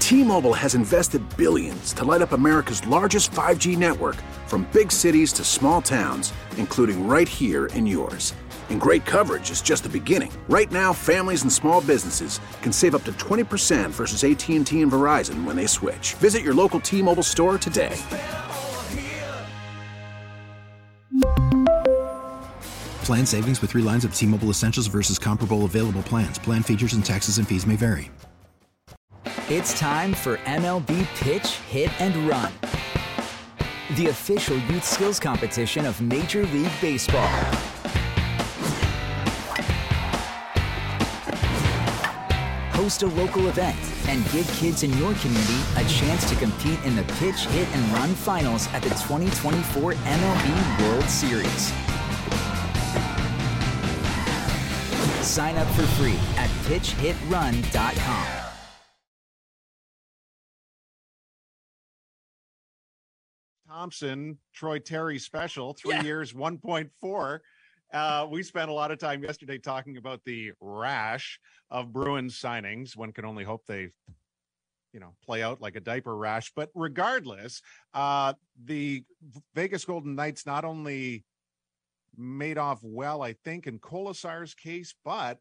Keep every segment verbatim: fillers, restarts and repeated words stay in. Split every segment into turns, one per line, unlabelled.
T-Mobile has invested billions to light up America's largest five G network, from big cities to small towns, including right here in yours. And great coverage is just the beginning. Right now, families and small businesses can save up to twenty percent versus A T and T and Verizon when they switch. Visit your local T-Mobile store today.
Plan savings with three lines of T-Mobile Essentials versus comparable available plans. Plan features and taxes and fees may vary.
It's time for M L B Pitch, Hit, and Run, the official youth skills competition of Major League Baseball. Host a local event and give kids in your community a chance to compete in the Pitch, Hit, and Run finals at the twenty twenty-four M L B World Series. Sign up for free at pitch hit run dot com.
Thompson, Troy Terry special, three
Yeah.
years, one point four. Uh, we spent a lot of time yesterday talking about the rash of Bruins signings. One can only hope they, you know, play out like a diaper rash. But regardless, uh, the Vegas Golden Knights not only made off well, I think, in Kolasar's case, but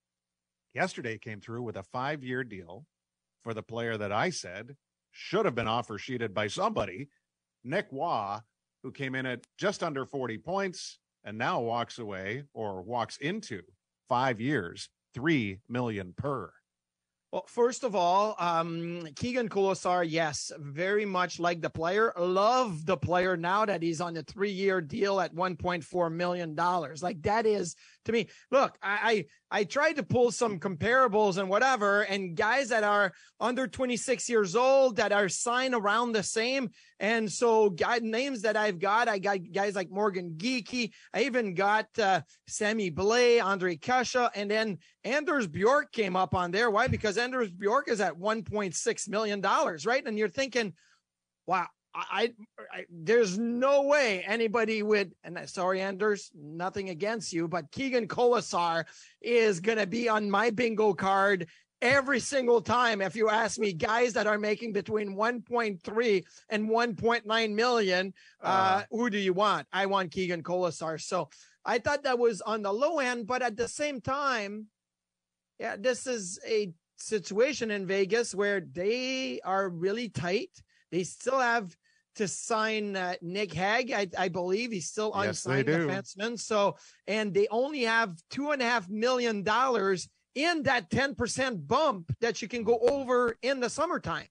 yesterday came through with a five-year deal for the player that I said should have been offer sheeted by somebody, Nick Waugh, who came in at just under forty points and now walks away or walks into five years, three million per.
Well, first of all, um, Keegan Kolesar, yes, very much like the player. Love the player now that he's on a three-year deal at one point four million dollars. Like, that is, to me, look, I, I I tried to pull some comparables and whatever, and guys that are under twenty-six years old that are signed around the same. And so guy, names that I've got, I got guys like Morgan Geekie. I even got uh, Sammy Blais, Andre Kasha, and then Anders Bjork came up on there. Why? Because Anders Bjork is at one point six million dollars, right? And you're thinking, wow, I, I, there's no way anybody would, and sorry, Anders, nothing against you, but Keegan Kolesar is going to be on my bingo card every single time. If you ask me, guys that are making between one point three and one point nine million, uh, uh, who do you want? I want Keegan Kolesar. So I thought that was on the low end, but at the same time, yeah, this is a situation in Vegas where they are really tight. They still have to sign uh, Nick Hague. I, I believe he's still
Yes,
unsigned defenseman. So, and they only have two and a half million dollars in that ten percent bump that you can go over in the summertime.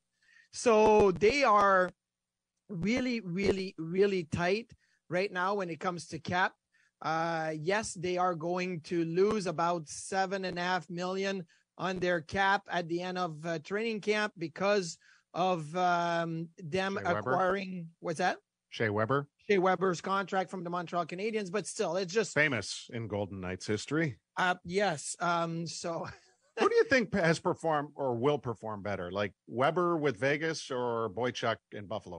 So they are really, really, really tight right now when it comes to cap. Uh, yes, they are going to lose about seven and a half million on their cap at the end of uh, training camp because of um, them
Shea
acquiring,
Weber.
what's that?
Shea Weber.
Shea Weber's contract from the Montreal Canadiens, but still, it's just
Famous in Golden Knights history.
Uh, yes. Um, so
who do you think has performed or will perform better, like Weber with Vegas or Boychuk in Buffalo?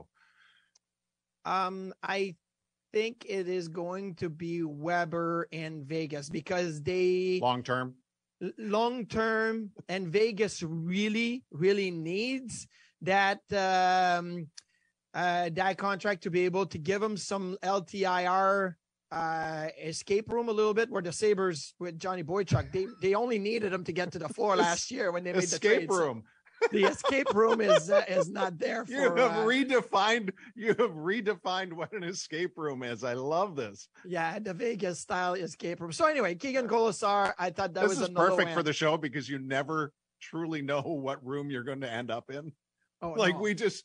Um, I think it is going to be Weber in Vegas because they
long term,
long term, and Vegas really, really needs that um, uh, that contract to be able to give them some L T I R uh, escape room a little bit. Where the Sabres with Johnny Boychuk, they they only needed him to get to the floor last year when they made the trade.
Escape room.
So the escape room is uh, is not there. For,
you have
uh,
redefined. You have redefined what an escape room is. I love this.
Yeah, the Vegas style escape room. So anyway, Keegan Kolesar, I thought that
this
was
is perfect for the show because you never truly know what room you're going to end up in.
Oh,
like
no.
we just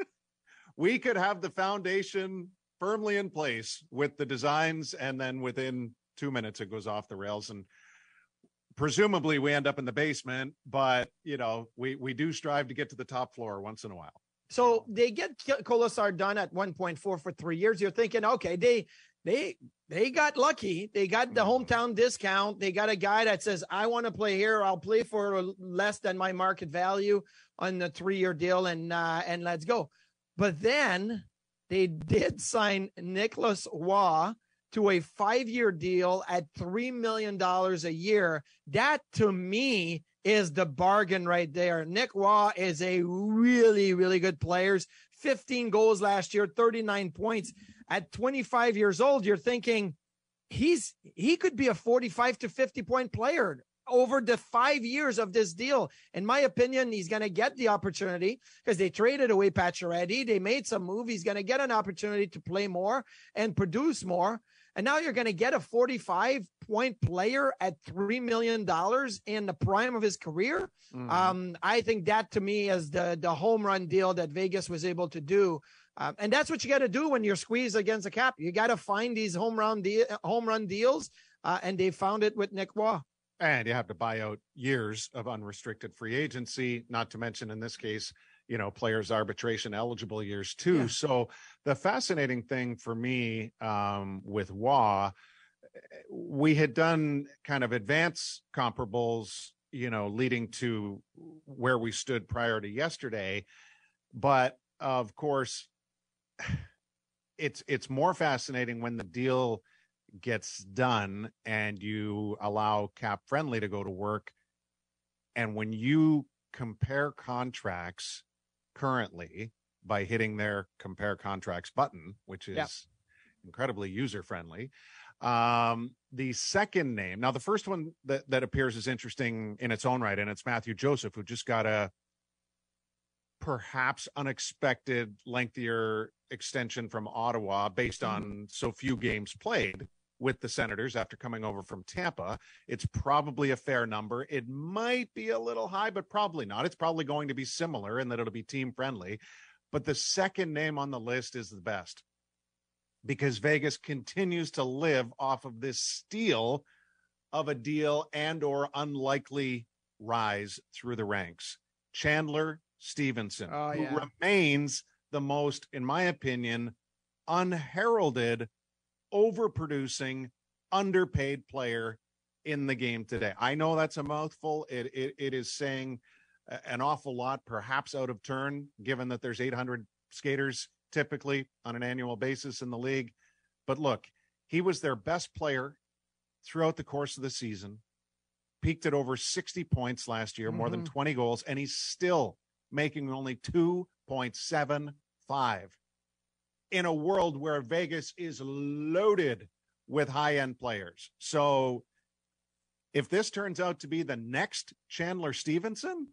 we could have the foundation firmly in place with the designs, and then within two minutes it goes off the rails, and presumably we end up in the basement. But you know, we we do strive to get to the top floor once in a while.
So they get Kolesar done at one point four for three years. You're thinking, okay, they they they got lucky. They got the hometown discount. They got a guy that says, I want to play here. I'll play for less than my market value on the three-year deal, and uh, and let's go. But then they did sign Nicholas Waugh to a five-year deal at three million dollars a year. That, to me, is the bargain right there. Nick Waugh is a really, really good player. fifteen goals last year, thirty-nine points. At twenty-five years old, you're thinking he's he could be a forty-five to fifty point player over the five years of this deal. In my opinion, he's going to get the opportunity because they traded away Pacioretty. They made some move. He's going to get an opportunity to play more and produce more. And now you're going to get a forty-five point player at three million dollars in the prime of his career. Mm-hmm. Um, I think that to me is the, the home run deal that Vegas was able to do. Um, and that's what you got to do when you're squeezed against the cap. You got to find these home run, de- home run deals. Uh, and they found it with Nick Waugh.
And you have to buy out years of unrestricted free agency, not to mention in this case, you know, players arbitration eligible years too. Yeah. So the fascinating thing for me um, with Waugh, we had done kind of advanced comparables, you know, leading to where we stood prior to yesterday. But of course, it's it's more fascinating when the deal gets done and you allow Cap Friendly to go to work. And when you compare contracts currently by hitting their compare contracts button, which is yep. incredibly user friendly. Um, the second name, now the first one that, that appears is interesting in its own right, and it's Matthew Joseph, who just got a perhaps unexpected lengthier extension from Ottawa based on so few games played with the Senators after coming over from Tampa. It's probably a fair number. It might be a little high, but probably not. It's probably going to be similar in that it'll be team friendly. But the second name on the list is the best because Vegas continues to live off of this steal of a deal and or unlikely rise through the ranks. Chandler Stevenson,
oh, yeah.
who remains the most, in my opinion, unheralded, overproducing, underpaid player in the game today. I know that's a mouthful. It, it it is saying an awful lot, perhaps out of turn, given that there's eight hundred skaters typically on an annual basis in the league. But look, he was their best player throughout the course of the season, peaked at over sixty points last year, mm-hmm. more than twenty goals, and he's still making only two point seven five. In a world where Vegas is loaded with high-end players. So if this turns out to be the next Chandler Stevenson,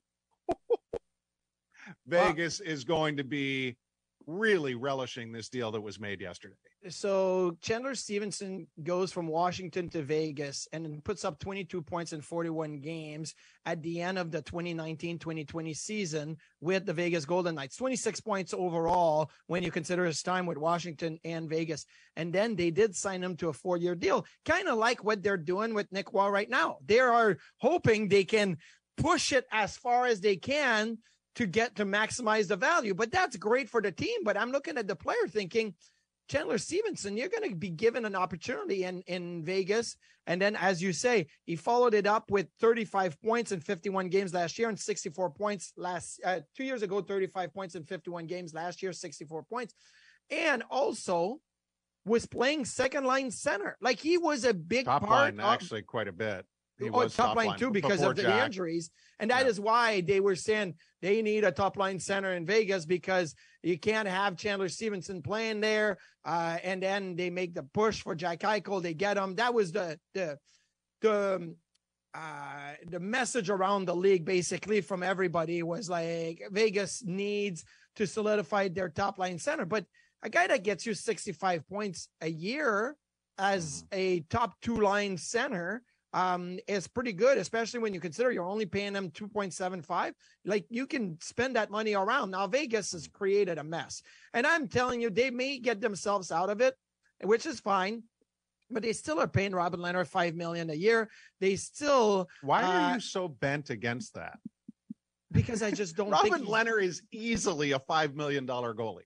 Vegas uh, is going to be really relishing this deal that was made yesterday.
So Chandler Stevenson goes from Washington to Vegas and puts up twenty-two points in forty-one games at the end of the twenty nineteen twenty twenty season with the Vegas Golden Knights. twenty-six points overall when you consider his time with Washington and Vegas. And then they did sign him to a four-year deal, kind of like what they're doing with Nick Waugh right now. They are hoping they can push it as far as they can to get to maximize the value. But that's great for the team. But I'm looking at the player thinking, Chandler Stevenson, you're going to be given an opportunity in, in Vegas. And then, as you say, he followed it up with thirty-five points in fifty-one games last year and sixty-four points last uh, two years ago, thirty-five points in fifty-one games last year, sixty-four points. And also was playing second line center. Like he was a big
top
part
line,
of,
actually quite a bit. He
oh,
was
top,
top
line,
line
too, because of the, the injuries. And that
yeah.
is why they were saying they need a top line center in Vegas because you can't have Chandler Stevenson playing there. Uh, and then they make the push for Jack Eichel. They get him. That was the, the, the, uh, the message around the league, basically from everybody was like Vegas needs to solidify their top line center, but a guy that gets you sixty-five points a year as a top two line center, um, is pretty good, especially when you consider you're only paying them two point seven five. Like you can spend that money around. Now Vegas has created a mess, and I'm telling you, they may get themselves out of it, which is fine, but they still are paying Robin Lehner five million a year. They still.
Why are
uh,
you so bent against that?
Because I just don't
Robin
think
Lehner is easily a five million dollars goalie.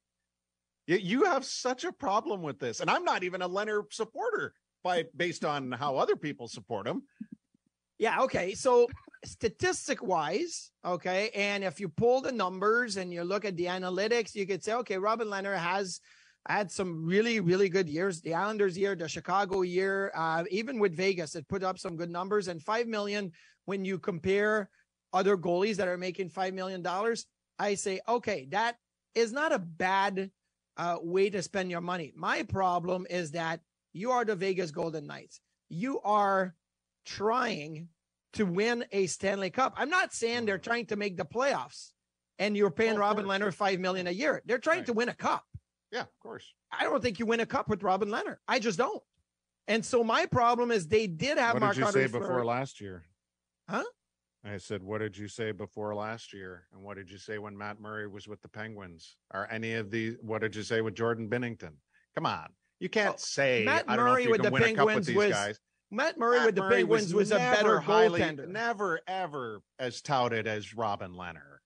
You have such a problem with this. And I'm not even a Lehner supporter by based on how other people support him.
Yeah. Okay. So statistic wise, okay. And if you pull the numbers and you look at the analytics, you could say, okay, Robin Lehner has had some really, really good years. The Islanders year, the Chicago year, uh, even with Vegas, it put up some good numbers, and five million when you compare other goalies that are making five million dollars, I say, okay, that is not a bad uh, way to spend your money. My problem is that you are the Vegas Golden Knights. You are trying to win a Stanley Cup. I'm not saying they're trying to make the playoffs and you're paying oh, Robin Lehner five million dollars a year. They're trying right. to win a cup.
Yeah, of course.
I don't think you win a cup with Robin Lehner. I just don't. And so my problem is they did have
what
Marc
did you
Andre
say before
Fleury.
last year?
Huh?
I said, what did you say before last year? And what did you say when Matt Murray was with the Penguins? Or any of these? What did you say with Jordan Binnington? Come on. You can't oh, say
Matt
I don't
Murray
know if you
with
can
the
win
Penguins
a cup with these
was,
guys.
Matt Murray
Matt
with the
Murray
Penguins was, was a better
highly,
goaltender.
Never, ever as touted as Robin Lehner.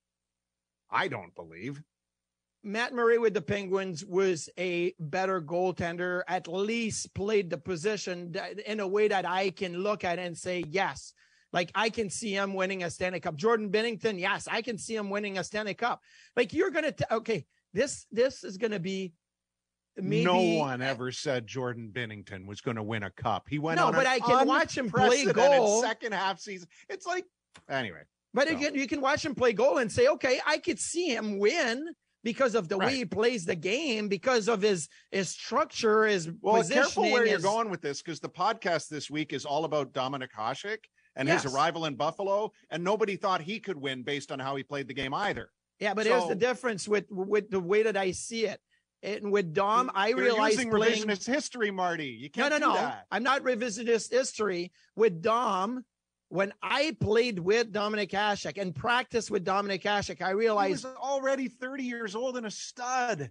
I don't believe.
Matt Murray with the Penguins was a better goaltender, at least played the position in a way that I can look at and say, yes, like I can see him winning a Stanley Cup. Jordan Binnington, yes, I can see him winning a Stanley Cup. Like you're going to, okay, this, this is going to be maybe.
No one ever said Jordan Binnington was going to win a cup. He went
no,
on
but I can watch him play goal.
Second half season. It's like, anyway.
But
so.
again, you can watch him play goal and say, okay, I could see him win. Because of the right. way he plays the game, because of his his structure, his
well,
positioning.
Careful where
his...
you're going with this, because the podcast this week is all about Dominik Hasek and
yes.
his arrival in Buffalo, and nobody thought he could win based on how he played the game either.
Yeah, but
so,
here's the difference with with the way that I see it. And with Dom, I
you're
realize
using
playing...
revisionist history, Marty. You can't
no, no,
do
no.
that.
I'm not revisionist history. With Dom, when I played with Dominik Hasek and practiced with Dominik Hasek, I realized
he was already thirty years old and a stud.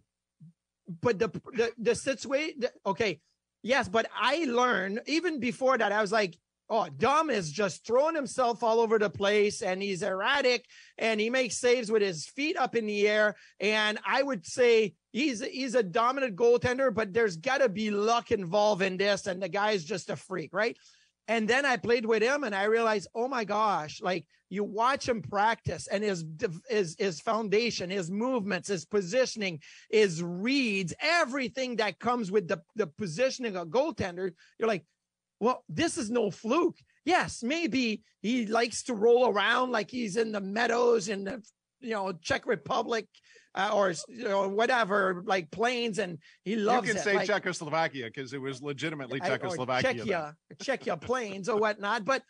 But the the the situation, okay, yes, but I learned even before that. I was like, oh, Dom is just throwing himself all over the place, and he's erratic, and he makes saves with his feet up in the air. And I would say he's he's a dominant goaltender, but there's got to be luck involved in this, and the guy's just a freak, right? And then I played with him and I realized, oh my gosh, like you watch him practice and his, his, his foundation, his movements, his positioning, his reads, everything that comes with the, the positioning of goaltender. You're like, well, this is no fluke. Yes, maybe he likes to roll around like he's in the meadows in the, you know, Czech Republic, Uh, or you know whatever, like planes, and he loves it.
You can say
like,
Czechoslovakia because it was legitimately Czechoslovakia.
Czechia, Czechia planes or whatnot, but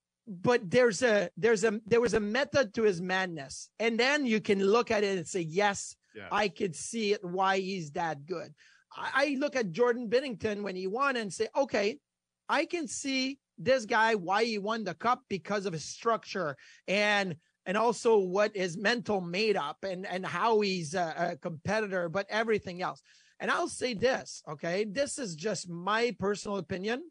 but there's a there's a there was a method to his madness, and then you can look at it and say, yes, yes. I could see it why he's that good. I, I look at Jordan Binnington when he won and say, okay, I can see this guy why he won the cup because of his structure and. And also what his mental made up and, and how he's a, a competitor, but everything else. And I'll say this, okay? This is just my personal opinion.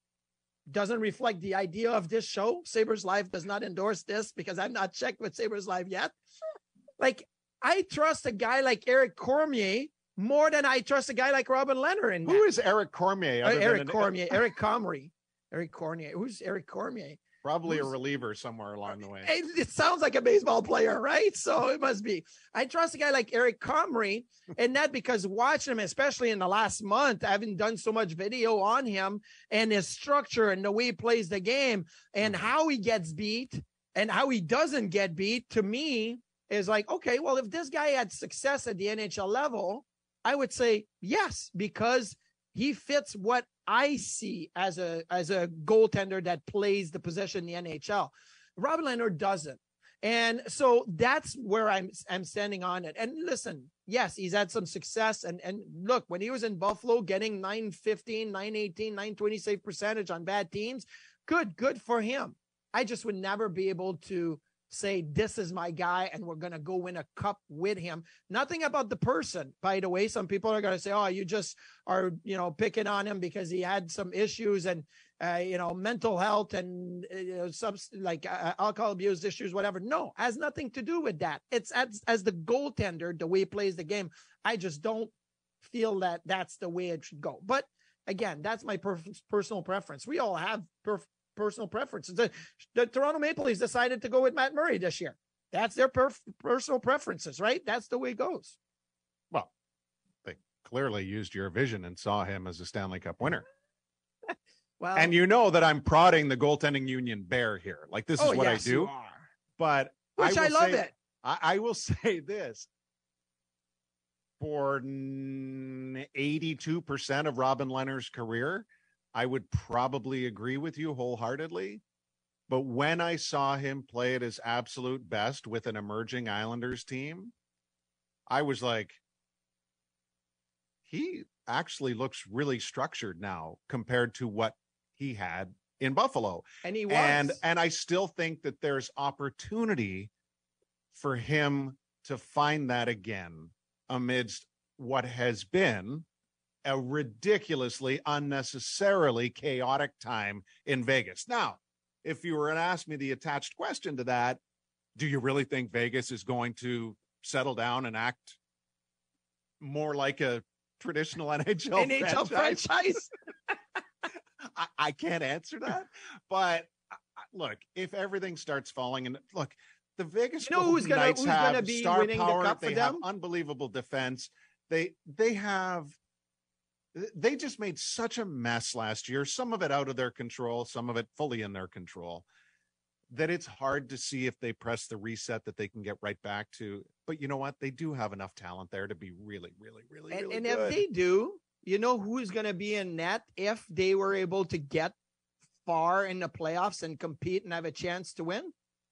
Doesn't reflect the idea of this show. Sabres Live does not endorse this because I've not checked with Sabres Live yet. Like, I trust a guy like Eric Cormier more than I trust a guy like Robin Lehner. In
Who is Eric Cormier?
Uh, Eric
an...
Cormier, Eric Comrie, Eric Cormier. Who's Eric Cormier?
Probably Who's, a reliever somewhere along the way.
It, it sounds like a baseball player, right? So it must be. I trust a guy like Eric Comrie, and that because watching him, especially in the last month, I haven't done so much video on him and his structure and the way he plays the game and how he gets beat and how he doesn't get beat, to me, is like, okay, well, if this guy had success at the N H L level, I would say yes, because he fits what I see as a as a goaltender that plays the position in the N H L. Robin Lehner doesn't. And so that's where I'm I'm standing on it. And listen, yes, he's had some success. And, and look, when he was in Buffalo getting nine fifteen, nine eighteen, nine twenty save percentage on bad teams, good, good for him. I just would never be able to say, this is my guy and we're going to go win a cup with him. Nothing about the person, by the way. Some people are going to say, oh, you just are, you know, picking on him because he had some issues and, uh, you know, mental health and uh, you know, some like uh, alcohol abuse issues, whatever. No, has nothing to do with that. It's as, as the goaltender, the way he plays the game. I just don't feel that that's the way it should go. But again, that's my per- personal preference. We all have per- personal preferences. The, the Toronto Maple Leafs decided to go with Matt Murray this year. That's their perf- personal preferences, right? That's the way it goes.
Well, they clearly used your vision and saw him as a Stanley Cup winner.
Well,
and you know that I'm prodding the goaltending union bear here. Like, this is
oh,
what
yes,
I do.
You are.
But
Which I,
I,
I love
say,
it.
I, I will say this. For eighty-two percent of Robin Lehner's career, I would probably agree with you wholeheartedly. But when I saw him play at his absolute best with an emerging Islanders team, I was like, he actually looks really structured now compared to what he had in Buffalo.
And he was.
And, and I still think that there's opportunity for him to find that again amidst what has been a ridiculously, unnecessarily chaotic time in Vegas. Now, if you were to ask me the attached question to that, do you really think Vegas is going to settle down and act more like a traditional N H L,
N H L franchise? franchise?
I, I can't answer that. But uh, look, if everything starts falling, and look, the Vegas
you know who's gonna,
Knights
who's
have
gonna be
star
winning
power.
the cup
they
for
have
them?
unbelievable defense. They they have they just made such a mess last year. Some of it out of their control, some of it fully in their control. That it's hard to see if they press the reset that they can get right back to. But you know what? They do have enough talent there to be really, really, really,
and,
really
and
good.
if they do, you know who's going to be in net if they were able to get far in the playoffs and compete and have a chance to win?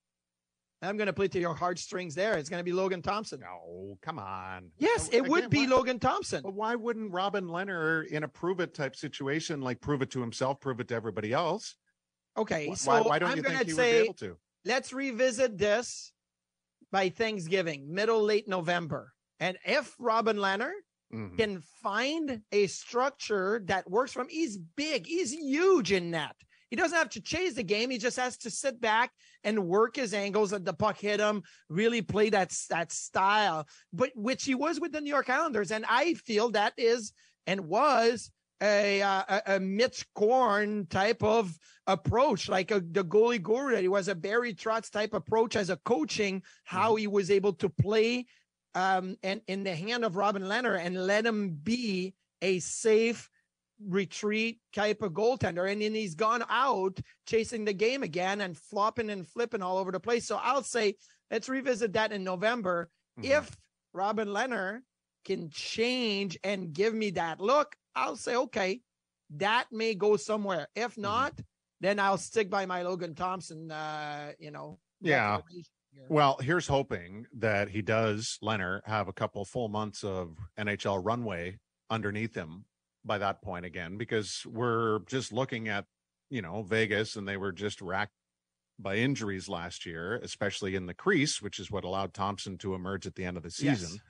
I'm going to play to your heartstrings there. It's going to be Logan Thompson.
No, come on.
Yes, it
Again,
would be
why,
Logan Thompson.
But why wouldn't Robin Lehner in a prove it type situation, like prove it to himself, prove it to everybody else?
Okay,
Why,
so
why don't
I'm
you
going
think
to
he
say,
would be able to?
Let's revisit this by Thanksgiving, middle, late November. And if Robin Lehner mm-hmm. can find a structure that works for him, he's big, he's huge in net. He doesn't have to chase the game. He just has to sit back and work his angles, at the puck hit him, really play that, that style, but which he was with the New York Islanders. And I feel that is and was a, a, a Mitch Korn type of approach, like a, the goalie guru that he was, a Barry Trotz type approach as a coaching, how mm-hmm. he was able to play um, and in the hand of Robin Lehner and let him be a safe retreat type of goaltender. And then he's gone out chasing the game again and flopping and flipping all over the place. So I'll say, let's revisit that in November. Mm-hmm. If Robin Lehner can change and give me that look, I'll say, okay, that may go somewhere. If not, mm-hmm. then I'll stick by my Logan Thompson, uh, you know.
Yeah. Well, here's hoping that he does, Lehner, have a couple full months of N H L runway underneath him by that point again, because we're just looking at, you know, Vegas, and they were just racked by injuries last year, especially in the crease, which is what allowed Thompson to emerge at the end of the season. Yes.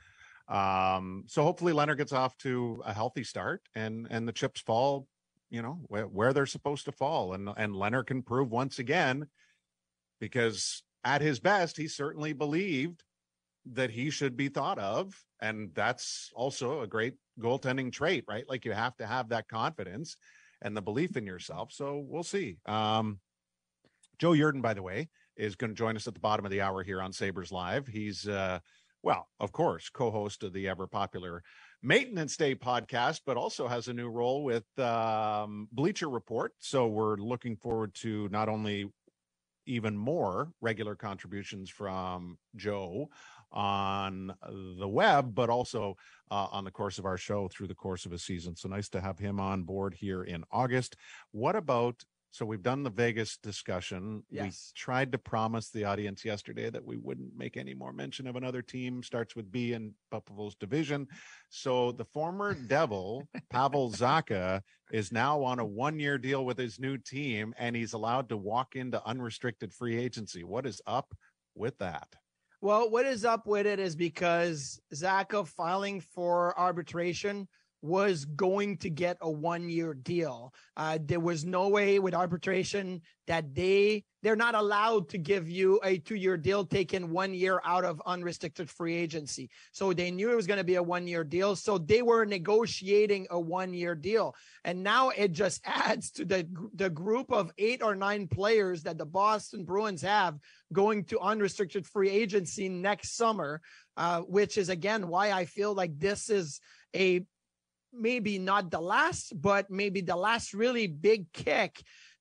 Um, so hopefully Lehner gets off to a healthy start and, and the chips fall, you know, where, where they're supposed to fall. And, and Lehner can prove once again, because at his best, he certainly believed that he should be thought of. And that's also a great goaltending trait, right? Like you have to have that confidence and the belief in yourself. So we'll see. Um, Joe Yerdon, by the way, is going to join us at the bottom of the hour here on Sabres Live. He's, uh, well, of course, co-host of the ever popular Maintenance Day podcast, but also has a new role with um, Bleacher Report. So we're looking forward to not only even more regular contributions from Joe on the web, but also uh, on the course of our show through the course of a season. So nice to have him on board here in August. What about, so we've done the Vegas discussion.
Yes.
We tried to promise the audience yesterday that we wouldn't make any more mention of another team, starts with B in Buffalo's division. So the former Devil, Pavel Zacha, is now on a one-year deal with his new team, and he's allowed to walk into unrestricted free agency. What is up with that?
Well, what is up with it is because Zacha filing for arbitration was going to get a one-year deal. Uh, there was no way with arbitration that they, they're not allowed to give you a two-year deal taking one year out of unrestricted free agency. So they knew it was going to be a one-year deal. So they were negotiating a one-year deal. And now it just adds to the, the group of eight or nine players that the Boston Bruins have going to unrestricted free agency next summer, uh, which is, again, why I feel like this is a maybe not the last, but maybe the last really big kick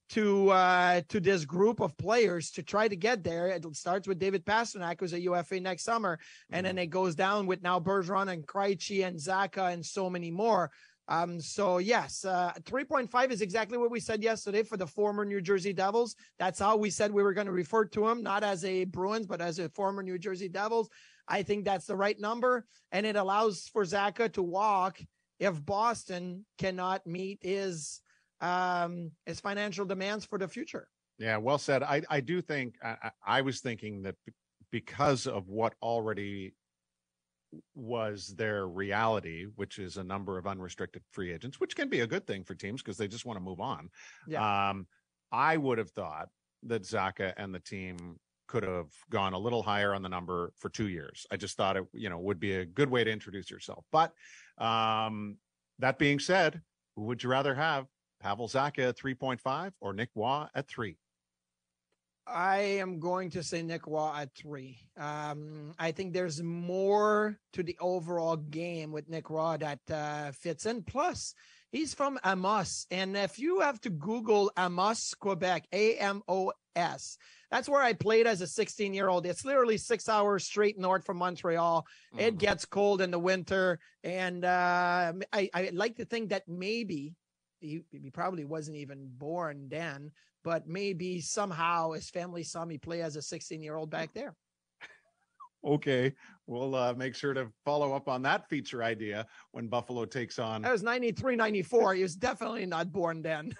to uh, to this group of players to try to get there. It starts with David Pastrnak, who's a U F A next summer, and then it goes down with now Bergeron and Krejci and Zacha and so many more. Um, so yes, uh, three point five is exactly what we said yesterday for the former New Jersey Devils. That's how we said we were going to refer to him, not as a Bruins, but as a former New Jersey Devils. I think that's the right number, and it allows for Zacha to walk if Boston cannot meet his um, his financial demands for the future.
Yeah, well said. I, I do think I, I was thinking that because of what already was their reality, which is a number of unrestricted free agents, which can be a good thing for teams because they just want to move on. Yeah. Um, I would have thought that Zacha and the team could have gone a little higher on the number for two years. I just thought it, you know, would be a good way to introduce yourself. But um, that being said, who would you rather have? Pavel Zacha at three point five or Nick Waugh at three?
I am going to say Nick Waugh at three. Um, I think there's more to the overall game with Nick Waugh that uh, fits in. Plus, he's from Amos. And if you have to Google Amos, Quebec, A M O S, that's where I played as a sixteen-year-old. It's literally six hours straight north from Montreal. Mm. It gets cold in the winter. And uh, I, I like to think that maybe he, he probably wasn't even born then, but maybe somehow his family saw me play as a sixteen-year-old back there.
Okay, we'll uh, make sure to follow up on that feature idea when Buffalo takes on.
That was ninety-three, ninety-four. He was definitely not born then.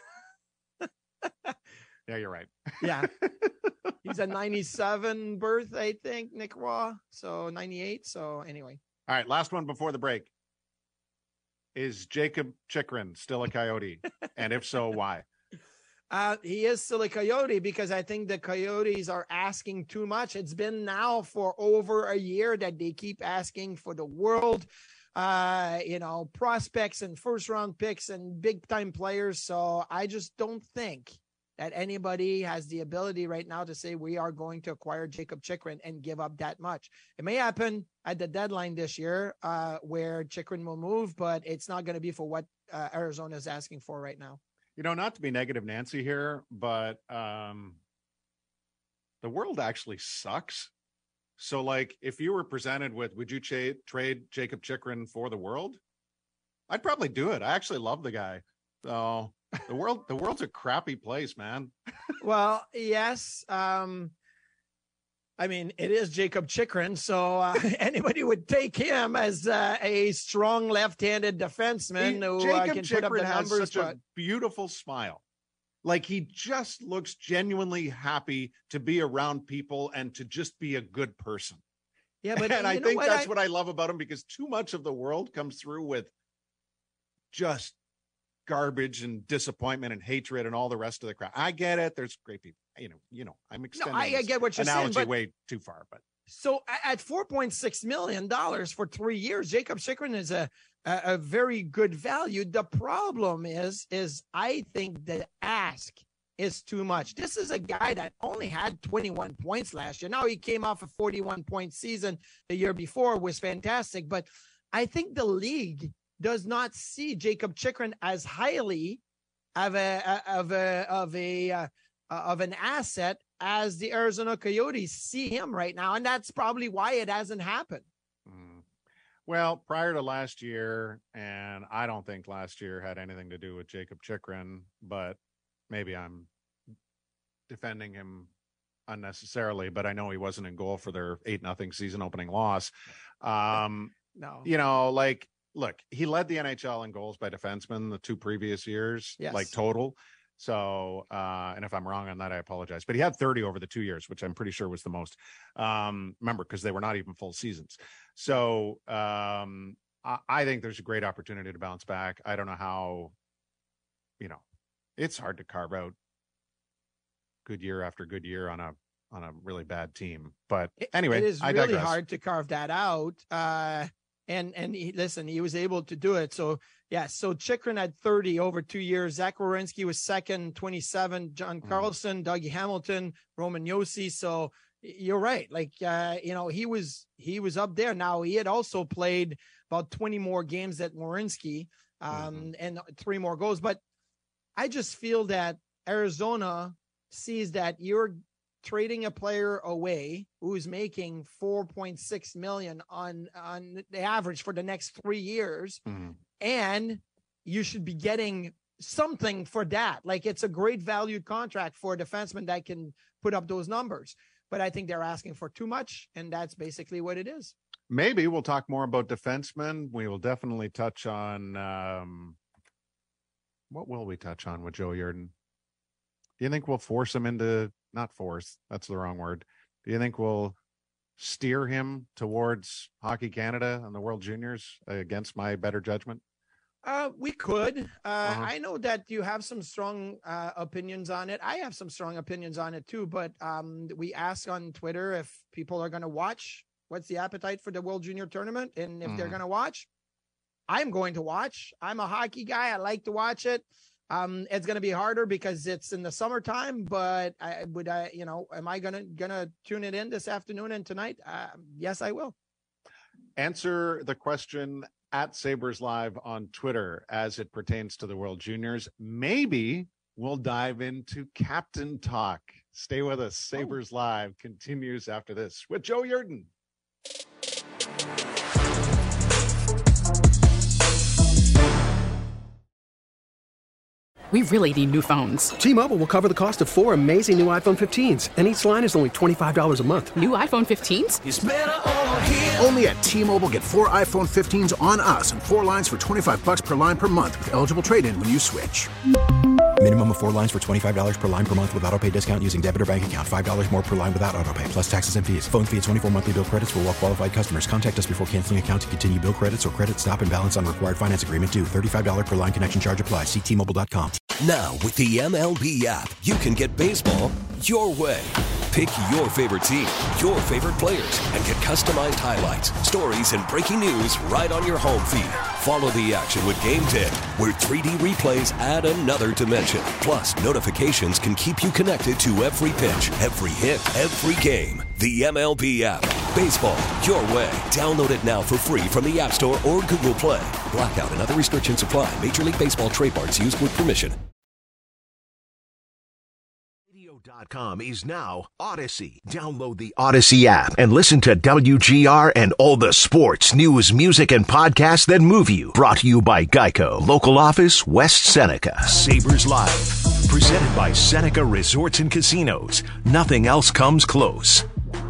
Yeah, you're right.
Yeah. He's a ninety-seven birth, I think, Nick Waugh. So ninety-eight. So anyway.
All right, last one before the break. Is Jacob Chychrun still a Coyote? And if so, why?
Uh, he is still a Coyote because I think the Coyotes are asking too much. It's been now for over a year that they keep asking for the world, uh, you know, prospects and first round picks and big time players. So I just don't think that anybody has the ability right now to say we are going to acquire Jacob Chychrun and give up that much. It may happen at the deadline this year uh, where Chychrun will move, but it's not going to be for what uh, Arizona is asking for right now.
You know, not to be negative Nancy here, but um, the world actually sucks. So, like, if you were presented with, would you cha- trade Jacob Chychrun for the world? I'd probably do it. I actually love the guy. So the world, the world's a crappy place, man.
Well, yes. Um, I mean, it is Jacob Chychrun, so uh, anybody would take him as uh, a strong left-handed defenseman
he,
who
Jacob
uh, can
Chychrun
put up the
has
numbers.
Such but... a beautiful smile. Like, he just looks genuinely happy to be around people and to just be a good person.
Yeah, but
and I think
what?
that's
I...
what I love about him, because too much of the world comes through with just garbage and disappointment and hatred and all the rest of the crowd. I get it. There's great people. You know, you know, I'm extending
no, I, I get what you're
analogy
saying, but
way too far. But
so at four point six million dollars for three years, Jacob Chychrun is a, a a very good value. The problem is, is I think the ask is too much. This is a guy that only had twenty-one points last year. Now he came off a forty-one point season the year before, was fantastic, but I think the league does not see Jacob Chychrun as highly of a of a of a uh, of an asset as the Arizona Coyotes see him right now, and that's probably why it hasn't happened.
Mm. Well, prior to last year, and I don't think last year had anything to do with Jacob Chychrun, but maybe I'm defending him unnecessarily, but I know he wasn't in goal for their eight nothing season opening loss. Um,
no,
you know, like, look, he led the N H L in goals by defensemen the two previous years,
yes.
like total. So, uh, and if I'm wrong on that, I apologize. But he had thirty over the two years, which I'm pretty sure was the most. Um, remember, because they were not even full seasons. So um, I, I think there's a great opportunity to bounce back. I don't know how, you know, it's hard to carve out good year after good year on a on a really bad team. But anyway,
it is
I
really
digress.
hard to carve that out. Uh, and and he, listen, he was able to do it. So yeah, so Chychrun had thirty over two years. Zach Werenski was second, twenty-seven. John Carlson, mm. Dougie Hamilton, Roman Josi. So you're right. Like uh, you know, he was he was up there. Now he had also played about twenty more games at Werenski, um, mm-hmm. and three more goals. But I just feel that Arizona sees that you're trading a player away who's making four point six million on, on the average for the next three years, mm-hmm. and you should be getting something for that. Like, it's a great valued contract for a defenseman that can put up those numbers. But I think they're asking for too much, and that's basically what it is.
Maybe we'll talk more about defensemen. We will definitely touch on um, what will we touch on with Joe Yerdon? Do you think we'll force him into, not force, that's the wrong word. Do you think we'll steer him towards Hockey Canada and the World Juniors against my better judgment?
Uh, we could. Uh,
uh-huh.
I know that you have some strong uh, opinions on it. I have some strong opinions on it too, but um, we ask on Twitter if people are going to watch. What's the appetite for the World Junior Tournament? And if mm. they're going to watch, I'm going to watch. I'm a hockey guy. I like to watch it. Um, it's going to be harder because it's in the summertime, but I would, I, you know, am I going to, going to tune it in this afternoon and tonight? Uh, yes, I will.
Answer the question at Sabres Live on Twitter as it pertains to the World Juniors. Maybe we'll dive into Captain Talk. Stay with us. Sabres oh. Live continues after this with Joe Yerdon.
We really need new phones.
T-Mobile will cover the cost of four amazing new iPhone fifteens, and each line is only twenty-five dollars a month.
New iPhone fifteens?
It's better over here. Only at T-Mobile, get four iPhone fifteens on us and four lines for twenty-five bucks per line per month with eligible trade-in when you switch.
Minimum of four lines for twenty-five dollars per line per month with autopay discount using debit or bank account. five dollars more per line without autopay, plus taxes and fees. Phone fee at twenty-four monthly bill credits for well-qualified customers. Contact us before canceling account to continue bill credits or credit stop and balance on required finance agreement due. thirty-five dollars per line connection charge applies. See T Mobile dot com.
Now, with the M L B app, you can get baseball your way. Pick your favorite team, your favorite players, and get customized highlights, stories, and breaking news right on your home feed. Follow the action with Game Tip, where three D replays add another dimension. Plus, notifications can keep you connected to every pitch, every hit, every game. The M L B app. Baseball your way. Download it now for free from the App Store or Google Play. Blackout and other restrictions apply. Major League Baseball trademarks used with permission.
radio dot com is now Odyssey. Download the Odyssey app and listen to W G R and all the sports, news, music, and podcasts that move you. Brought to you by Geico. Local office, West Seneca. Sabres Live. Presented by Seneca Resorts and Casinos. Nothing else comes close.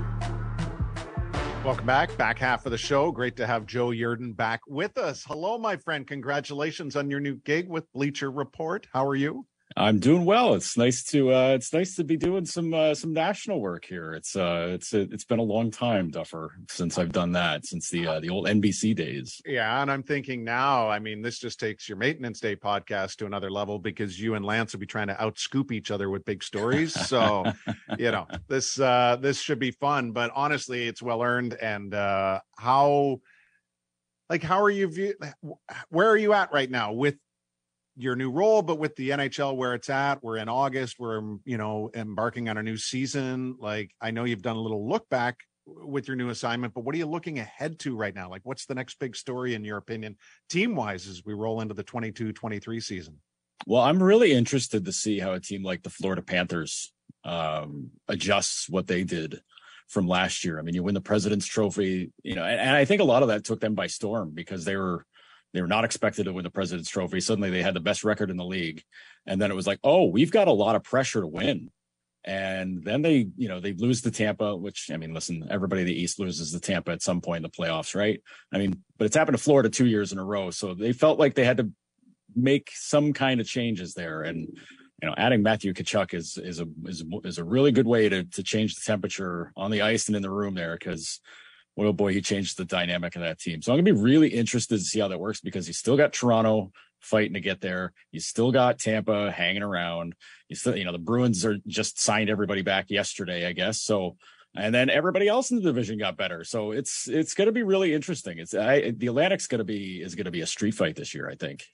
Welcome back. Back half of the show. Great to have Joe Yerdon back with us. Hello, my friend. Congratulations on your new gig with Bleacher Report. How are you?
I'm doing well. It's nice to uh, it's nice to be doing some uh, some national work here. It's uh, it's it's been a long time, Duffer, since I've done that, since the uh, the old N B C days.
Yeah, and I'm thinking now, I mean, this just takes your Maintenance Day podcast to another level because you and Lance will be trying to outscoop each other with big stories. So, you know, this uh, this should be fun. But honestly, it's well earned. And uh, how, like, how are you? View- where are you at right now with your new role, but with the N H L where it's at? We're in August, we're, you know, embarking on a new season. Like, I know you've done a little look back with your new assignment, but what are you looking ahead to right now? Like, what's the next big story in your opinion, team wise, as we roll into the twenty-two twenty-three season?
Well, I'm really interested to see how a team like the Florida Panthers um, adjusts what they did from last year. I mean, you win the President's Trophy, you know, and, and I think a lot of that took them by storm because they were, They were not expected to win the President's Trophy. Suddenly they had the best record in the league. And then it was like, oh, we've got a lot of pressure to win. And then they, you know, they lose to Tampa, which, I mean, listen, everybody in the East loses to Tampa at some point in the playoffs, right? I mean, but it's happened to Florida two years in a row. So they felt like they had to make some kind of changes there. And, you know, adding Matthew Tkachuk is, is a, is, is a really good way to, to change the temperature on the ice and in the room there. Cause well, boy, he changed the dynamic of that team. So I'm going to be really interested to see how that works because he's still got Toronto fighting to get there. He's still got Tampa hanging around. He's still, you know, the Bruins are just signed everybody back yesterday, I guess. So, and then everybody else in the division got better. So it's, it's going to be really interesting. It's I, the Atlantic's going to be, is going to be a street fight this year, I think.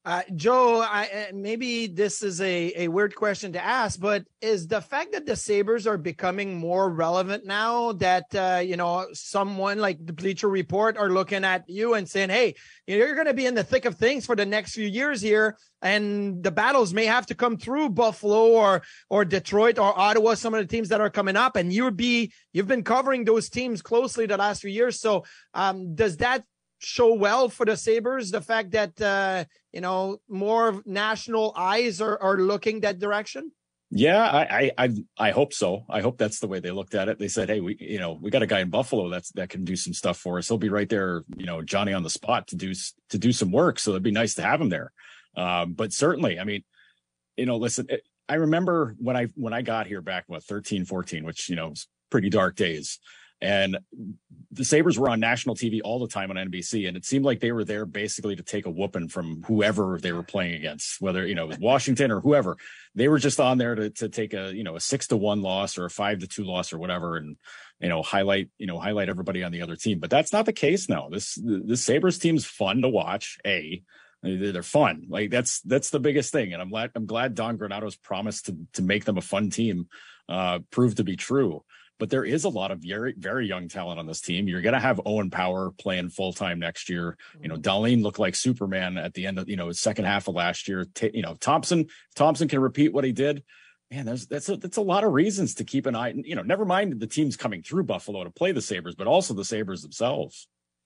Uh, Joe, I, maybe this is a, a weird question to ask, but is the fact that the Sabres are becoming more relevant now that, uh, you know, someone like the Bleacher Report are looking at you and saying, hey, you're going to be in the thick of things for the next few years here, and the battles may have to come through Buffalo or or Detroit or Ottawa, some of the teams that are coming up, and you would be, you've been covering those teams closely the last few years. So um, does that show well for the Sabres, the fact that, uh, you know, more national eyes are, are looking that direction?
Yeah, I, I, I hope so. I hope that's the way they looked at it. They said, hey, we, you know, we got a guy in Buffalo that's, that can do some stuff for us. He'll be right there, you know, Johnny on the spot to do, to do some work. So it'd be nice to have him there. Um, but certainly, I mean, you know, listen, it, I remember when I, when I got here back, what, thirteen, fourteen, which, you know, was pretty dark days. And the Sabres were on national T V all the time on N B C. And it seemed like they were there basically to take a whooping from whoever they were playing against, whether, you know, it was Washington or whoever. They were just on there to, to take a, you know, a six to one loss or a five to two loss or whatever. And, you know, highlight, you know, highlight everybody on the other team. But that's not the case now. This, the Sabres team's fun to watch. A, they're fun. Like that's, that's the biggest thing. And I'm glad, I'm glad Don Granato's promise to, to make them a fun team, uh, proved to be true. But there is a lot of very, very young talent on this team. You're going to have Owen Power playing full time next year. You know, Dahlin looked like Superman at the end of, you know, second half of last year. T- you know, Thompson, Thompson can repeat what he did. Man, there's that's a, that's a lot of reasons to keep an eye. You know, never mind the teams coming through Buffalo to play the Sabres, but also the Sabres themselves.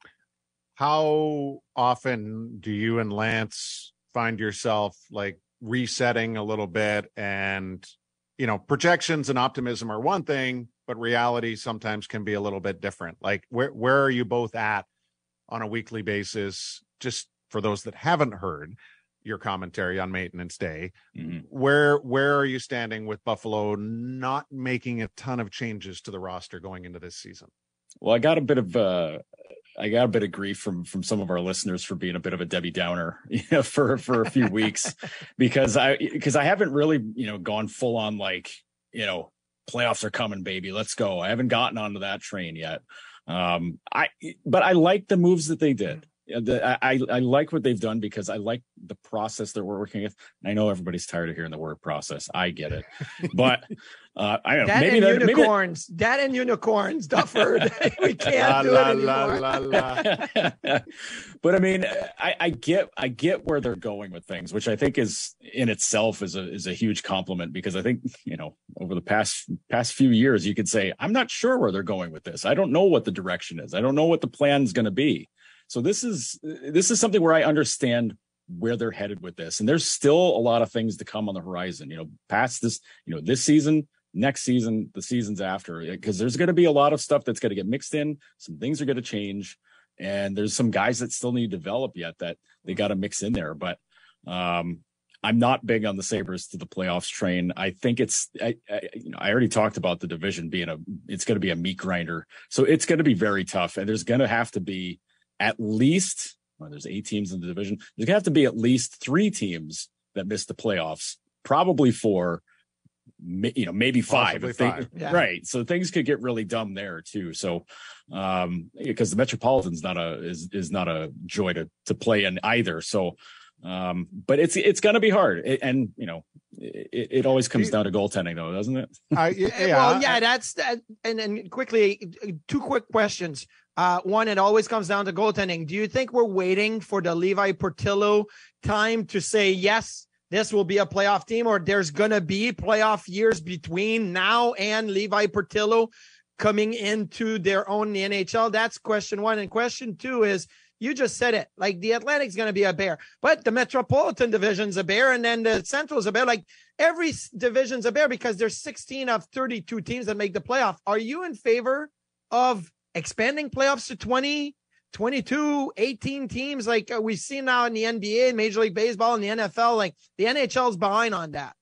How often do you and Lance find yourself like resetting a little bit? And, you know, projections and optimism are one thing, but reality sometimes can be a little bit different. Like where, where are you both at on a weekly basis? Just for those that haven't heard your commentary on maintenance day, mm-hmm. where, where are you standing with Buffalo not making a ton of changes to the roster going into this season?
Well, I got a bit of, uh, I got a bit of grief from, from some of our listeners for being a bit of a Debbie Downer, you know, for, for a few weeks, because I, because I haven't really, you know, gone full on like, you know, playoffs are coming, baby. Let's go. I haven't gotten onto that train yet. Um, I, but I like the moves that they did. I, I, I like what they've done because I like the process that we're working with. And I know everybody's tired of hearing the word process. I get it, but uh, I don't know.
That
Maybe
and
that,
unicorns,
maybe
that and unicorns, Dufford. We can't
la,
do
la,
it anymore.
La, la. But I mean, I, I get, I get where they're going with things, which I think is in itself is a is a huge compliment, because I think, you know, over the past past few years, you could say, I'm not sure where they're going with this. I don't know what the direction is. I don't know what the plan is going to be. So this is this is something where I understand where they're headed with this. And there's still a lot of things to come on the horizon, you know, past this, you know, this season, next season, the seasons after, because there's going to be a lot of stuff that's going to get mixed in. Some things are going to change. And there's some guys that still need to develop yet that they got to mix in there. But um, I'm not big on the Sabres to the playoffs train. I think it's, I, I, you know, I already talked about the division being a, it's going to be a meat grinder. So it's going to be very tough. And there's going to have to be at least, well, there's eight teams in the division. There's gonna have to be at least three teams that miss the playoffs, probably four, you know, maybe five. They,
five.
Yeah.
Right. So things could get really dumb there too. So, um, because the Metropolitan's not a, is, is not a joy to, to play in either. So, um, but it's, it's going to be hard. It, and, you know, it, it always comes down to goaltending though, doesn't it?
Uh, yeah,
well, yeah, that's that. And then quickly, two quick questions. Uh, one, it always comes down to goaltending. Do you think we're waiting for the Levi Portillo time to say, yes, this will be a playoff team, or there's going to be playoff years between now and Levi Portillo coming into their own in the N H L? That's question one. And question two is, you just said it, like the Atlantic's going to be a bear, but the Metropolitan Division's a bear, and then the Central's a bear. Like every division's a bear because there's sixteen of thirty-two teams that make the playoff. Are you in favor of expanding playoffs to twenty, twenty-two, eighteen teams like we see now in the N B A, Major League Baseball, and the N F L? Like the N H L's behind on that.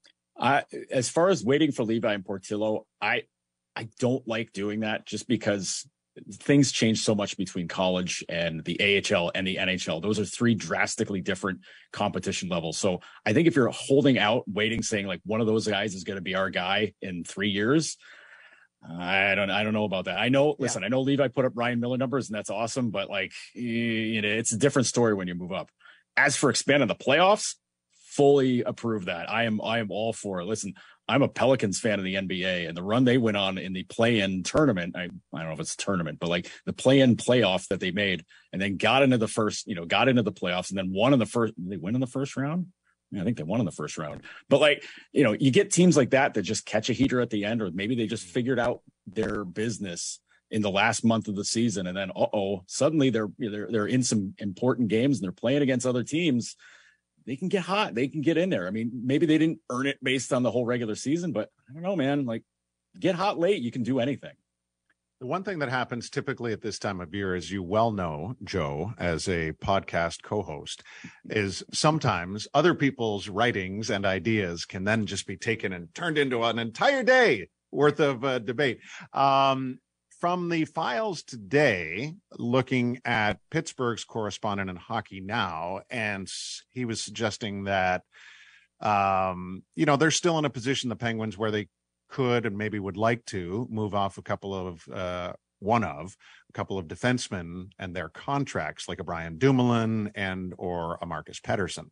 I, as far as waiting for Levi and Portillo, I, I don't like doing that just because things change so much between college and the A H L and the N H L. Those are three drastically different competition levels. So I think if you're holding out, waiting, saying like one of those guys is going to be our guy in three years, I don't, I don't know about that. I know, listen, yeah. I know Levi put up Ryan Miller numbers and that's awesome, but like, you know, it's a different story when you move up. as for expanding the playoffs, fully approve that. I am I am all for it. Listen, I'm a Pelicans fan of the N B A, and the run they went on in the play-in tournament, I, I don't know if it's a tournament, but like the play-in playoff that they made, and then got into the first, you know, got into the playoffs, and then won in the first. Did they win in the first round? Yeah, I think they won in the first round. But like, you know, you get teams like that that just catch a heater at the end, or maybe they just figured out their business in the last month of the season, and then uh-oh, suddenly they're they're they're in some important games and they're playing against other teams. They can get hot. They can get in there. I mean, maybe they didn't earn it based on the whole regular season, but I don't know, man. Like, get hot late, you can do anything.
The one thing that happens typically at this time of year, as you well know, Joe, as a podcast co-host, is sometimes other people's writings and ideas can then just be taken and turned into an entire day worth of uh, debate. Um, From the files today, looking at Pittsburgh's correspondent in Hockey Now, and he was suggesting that, um, you know, they're still in a position, the Penguins, where they could and maybe would like to move off a couple of, uh, one of a couple of defensemen and their contracts, like a Brian Dumoulin and or a Marcus Pettersson.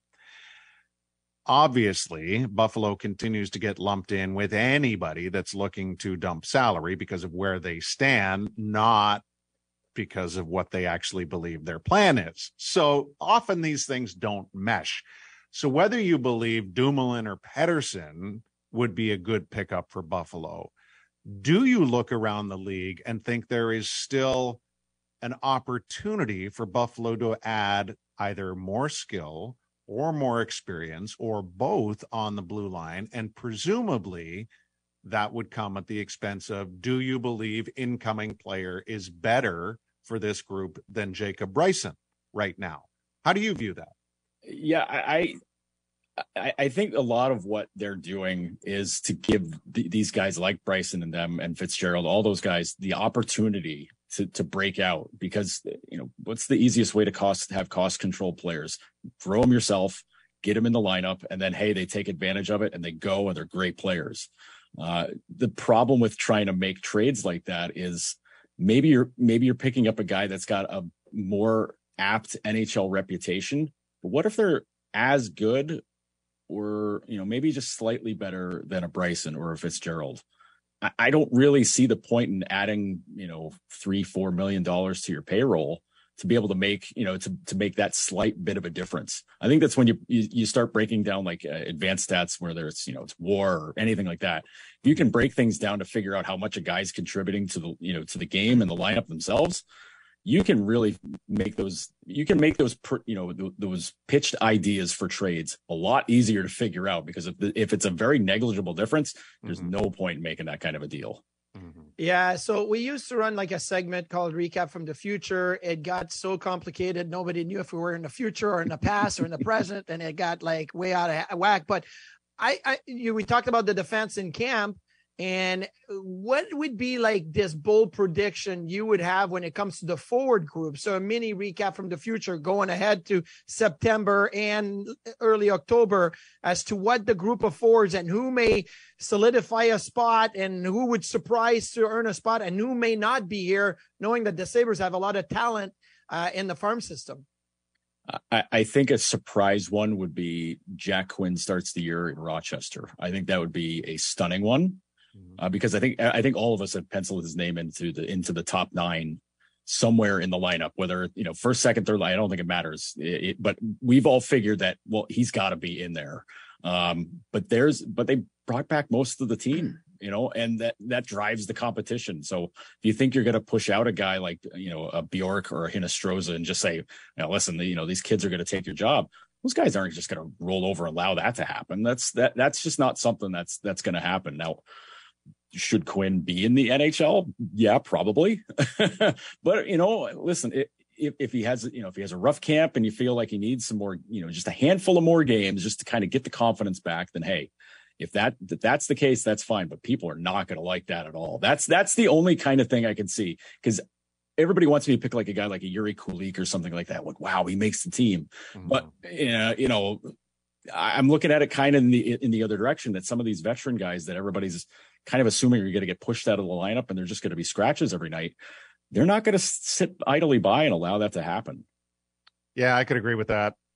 Obviously, Buffalo continues to get lumped in with anybody that's looking to dump salary because of where they stand, not because of what they actually believe their plan is. So often these things don't mesh. So whether you believe Dumoulin or Pettersson would be a good pickup for Buffalo, do you look around the league and think there is still an opportunity for Buffalo to add either more skill or more experience, or both on the blue line? And presumably that would come at the expense of, do you believe incoming player is better for this group than Jacob Bryson right now? How do you view that?
Yeah, I I, I think a lot of what they're doing is to give th- these guys like Bryson and them and Fitzgerald, all those guys, the opportunity to to break out, because, you know, what's the easiest way to cost have cost control players? Throw them yourself, get them in the lineup, and then, hey, they take advantage of it and they go and they're great players. Uh, the problem with trying to make trades like that is maybe you're maybe you're picking up a guy that's got a more apt N H L reputation, but what if they're as good, or, you know, maybe just slightly better than a Bryson or a Fitzgerald? I don't really see the point in adding, you know, three, four million dollars to your payroll to be able to make, you know, to, to make that slight bit of a difference. I think that's when you, you, you start breaking down like uh, advanced stats, whether it's, you know, it's WAR or anything like that. If you can break things down to figure out how much a guy's contributing to the, you know, to the game and the lineup themselves, you can really make those, you can make those, you know, those pitched ideas for trades a lot easier to figure out, because if, the, if it's a very negligible difference, there's mm-hmm. no point in making that kind of a deal.
Mm-hmm. Yeah. So we used to run like a segment called Recap from the Future. It got so complicated. Nobody knew if we were in the future or in the past or in the present, and it got like way out of whack. But I, I you, we talked about the defense in camp. And what would be like this bold prediction you would have when it comes to the forward group? So a mini recap from the future going ahead to September and early October as to what the group of forwards and who may solidify a spot and who would surprise to earn a spot and who may not be here, knowing that the Sabres have a lot of talent uh, in the farm system.
I, I think a surprise one would be Jack Quinn starts the year in Rochester. I think that would be a stunning one. Uh, because I think I think all of us have penciled his name into the into the top nine somewhere in the lineup, whether, you know, first, second, third line. I don't think it matters. It, it, but we've all figured that, well, he's got to be in there. Um, but there's but they brought back most of the team, you know, and that that drives the competition. So if you think you're going to push out a guy like, you know, a Bjork or a Hinostroza and just say, now, listen, you know, these kids are going to take your job, those guys aren't just going to roll over and allow that to happen. That's that that's just not something that's that's going to happen. Now, should Quinn be in the N H L? Yeah, probably. But, you know, listen, if, if he has, you know, if he has a rough camp and you feel like he needs some more, you know, just a handful of more games just to kind of get the confidence back, then, hey, if that, if that's the case, that's fine. But people are not going to like that at all. That's, that's the only kind of thing I can see, because everybody wants me to pick like a guy like a Yuri Kulik or something like that. Like, wow, he makes the team. Mm-hmm. But, uh, you know, I'm looking at it kind of in the, in the other direction, that some of these veteran guys that everybody's kind of assuming are going to get pushed out of the lineup and they're just going to be scratches every night, they're not going to sit idly by and allow that to happen.
Yeah, I could agree with that.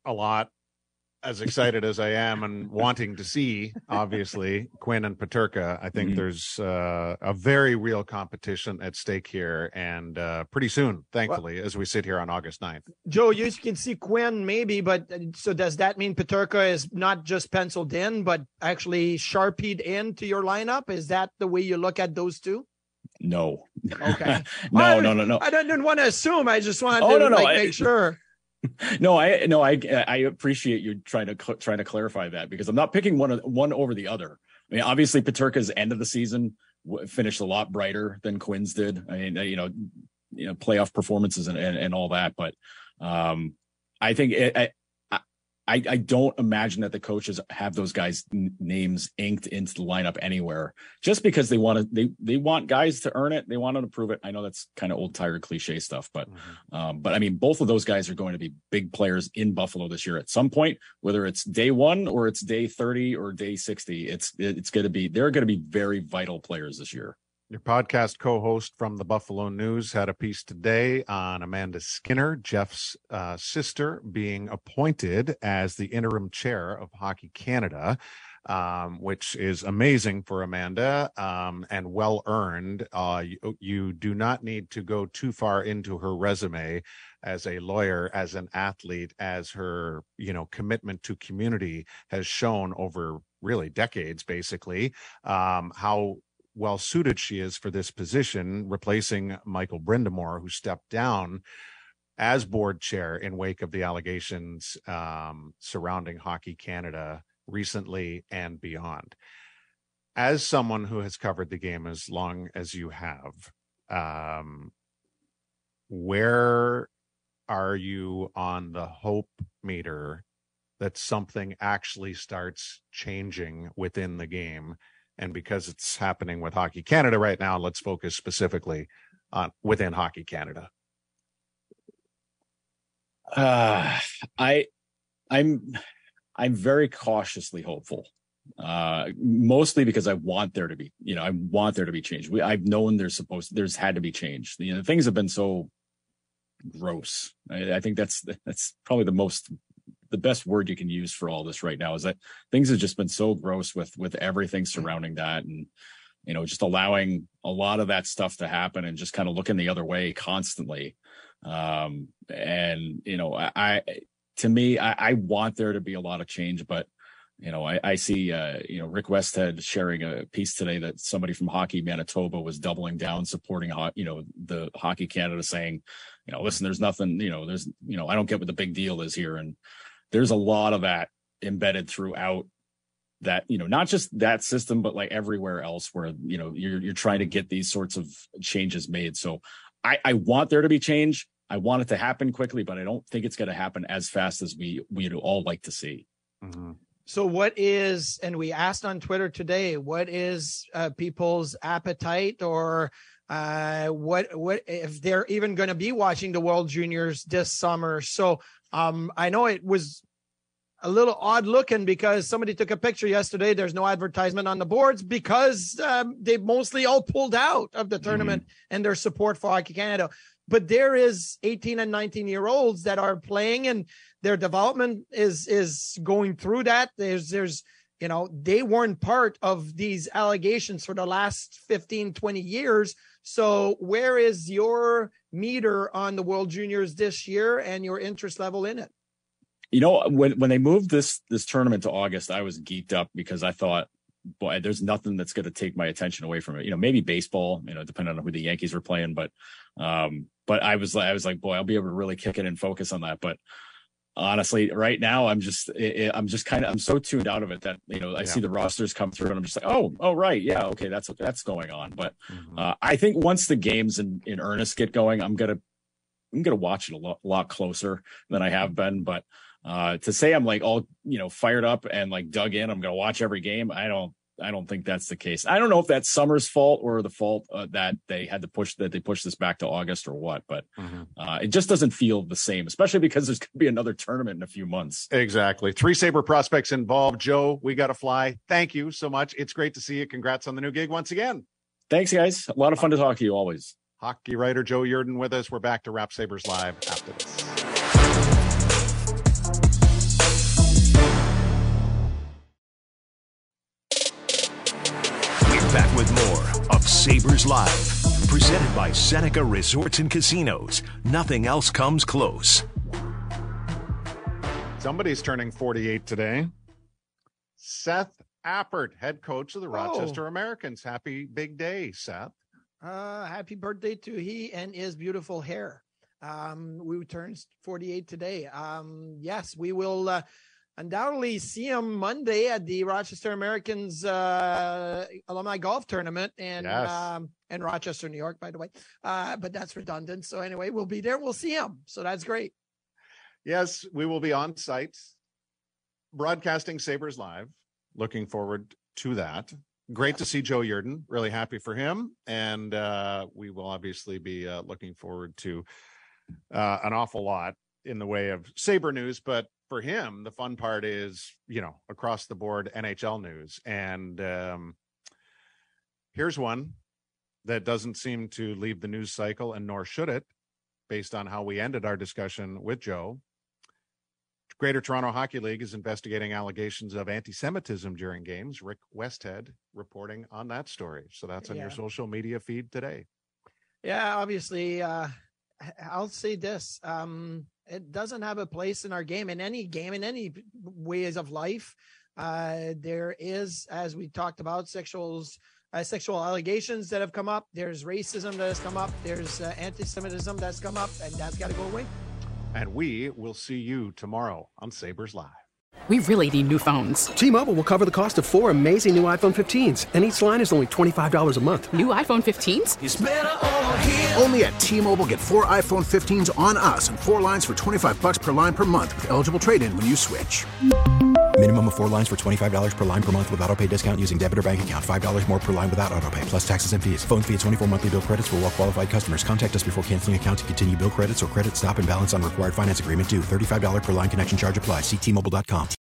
a lot, as excited as I am and wanting to see, obviously, Quinn and Peterka, I think mm-hmm. there's uh, a very real competition at stake here, and uh, pretty soon, thankfully, well, as we sit here on August ninth.
Joe, you can see Quinn maybe, but so does that mean Peterka is not just penciled in, but actually Sharpied into your lineup? Is that the way you look at those two?
No.
Okay.
no,
I,
no, no, no.
I didn't want to assume. I just wanted
oh,
to
no, no,
like,
I,
make sure.
No, I no, I I appreciate you trying to trying to clarify that, because I'm not picking one one over the other. I mean, obviously, Peterka's end of the season finished a lot brighter than Quinn's did. I mean, you know, you know, playoff performances and and, and all that, but um, I think it, I, I I don't imagine that the coaches have those guys' n- names inked into the lineup anywhere, just because they want to they they want guys to earn it. They want them to prove it. I know that's kind of old tired cliche stuff, but mm-hmm. um, but I mean, both of those guys are going to be big players in Buffalo this year at some point, whether it's day one or it's day thirty or day sixty. It's it's going to be they're going to be very vital players this year.
Your podcast co-host from the Buffalo News had a piece today on Amanda Skinner, Jeff's uh, sister, being appointed as the interim chair of Hockey Canada, um, which is amazing for Amanda um, and well-earned. Uh, you, you do not need to go too far into her resume as a lawyer, as an athlete, as her, you know, commitment to community has shown over really decades, basically, um, how well suited she is for this position, replacing Michael Brindamore, who stepped down as board chair in wake of the allegations um, surrounding Hockey Canada recently and beyond. As someone who has covered the game as long as you have, um, where are you on the hope meter that something actually starts changing within the game? And because it's happening with Hockey Canada right now, let's focus specifically on within Hockey Canada.
Uh, I, I'm, I'm very cautiously hopeful, uh, mostly because I want there to be, you know, I want there to be change. We, I've known there's supposed, there's had to be change. You know, things have been so gross. I, I think that's that's probably the most. the best word you can use for all this right now is that things have just been so gross with, with everything surrounding that. And, you know, just allowing a lot of that stuff to happen and just kind of looking the other way constantly. Um, and, you know, I, I to me, I, I want there to be a lot of change, but, you know, I, I see, uh, you know, Rick Westhead sharing a piece today that somebody from Hockey Manitoba was doubling down, supporting, you know, the Hockey Canada, saying, you know, listen, there's nothing, you know, there's, you know, I don't get what the big deal is here. And there's a lot of that embedded throughout that, you know, not just that system, but like everywhere else where, you know, you're, you're trying to get these sorts of changes made. So I, I want there to be change. I want it to happen quickly, but I don't think it's going to happen as fast as we, we'd all like to see.
Mm-hmm. So what is, and we asked on Twitter today, what is uh, people's appetite, or uh, what, what, if they're even going to be watching the World Juniors this summer? So um, I know it was a little odd looking because somebody took a picture yesterday. There's no advertisement on the boards because um, they mostly all pulled out of the tournament mm-hmm. and their support for Hockey Canada. But there is eighteen and nineteen year olds that are playing, and their development is, is going through that. There's, there's, you know, they weren't part of these allegations for the last fifteen, twenty years. So where is your meter on the World Juniors this year and your interest level in it?
You know, when, when they moved this, this tournament to August, I was geeked up because I thought, boy, there's nothing that's going to take my attention away from it. You know, maybe baseball, you know, depending on who the Yankees were playing, but, um, but I was, I was like, boy, I'll be able to really kick it and focus on that. But honestly, right now, I'm just, it, I'm just kind of, I'm so tuned out of it that, you know, I yeah. see the rosters come through and I'm just like, oh, oh, right. Yeah. Okay. That's, that's going on. But, mm-hmm. uh, I think once the games in, in earnest get going, I'm going to, I'm going to watch it a lot, lot closer than I have been. But, uh, to say I'm like all, you know, fired up and like dug in, I'm going to watch every game. I don't, I don't think that's the case. I don't know if that's Summer's fault or the fault uh, that they had to push that they pushed this back to August or what, but mm-hmm. uh, it just doesn't feel the same, especially because there's going to be another tournament in a few months.
Exactly. Three Sabre prospects involved. Joe, we got to fly. Thank you so much. It's great to see you. Congrats on the new gig once again.
Thanks, guys. A lot of fun to talk to you always.
Hockey writer Joe Yerdon with us. We're back to Wrap Sabres Live after this.
back with more of Sabres Live. Presented by Seneca Resorts and Casinos. Nothing else comes close.
Somebody's turning forty-eight today. Seth Appert, head coach of the Rochester
Oh.
Americans. Happy big day, Seth.
Uh, happy birthday to he and his beautiful hair. Um, we turns forty-eight today. Um, yes, we will uh, undoubtedly see him Monday at the Rochester Americans uh, alumni golf tournament in
Yes.
um, in Rochester, New York, by the way. Uh, but that's redundant. So anyway, we'll be there. We'll see him. So that's great.
Yes, we will be on site broadcasting Sabres Live. Looking forward to that. Great to see Joe Yerdon. Really happy for him. And uh, we will obviously be uh, looking forward to uh, an awful lot in the way of Sabre news. But for him, the fun part is, you know, across the board N H L news. And um, here's one that doesn't seem to leave the news cycle, and nor should it, based on how we ended our discussion with Joe. Greater Toronto Hockey League is investigating allegations of anti-Semitism during games. Rick Westhead reporting on that story. So that's on
Yeah.
your social media feed today.
Yeah, obviously, uh, I'll say this. Um, it doesn't have a place in our game, in any game, in any ways of life. Uh, there is, as we talked about, sexuals, uh, sexual allegations that have come up. There's racism that has come up. There's uh, anti-Semitism that's come up, and that's got to go away.
And we will see you tomorrow on Sabres Live.
We really need new phones.
T-Mobile will cover the cost of four amazing new iPhone fifteens, and each line is only twenty-five dollars a month.
New iPhone fifteens?
It's better over here.
Only at T-Mobile, get four iPhone fifteens on us and four lines for twenty-five bucks per line per month with eligible trade-in when you switch.
Minimum of four lines for twenty-five dollars per line per month with autopay discount using debit or bank account. five dollars more per line without autopay, plus taxes and fees. Phone fee at twenty-four monthly bill credits for well-qualified customers. Contact us before canceling account to continue bill credits or credit stop and balance on required finance agreement due. thirty-five dollars per line connection charge applies. See T Mobile dot com.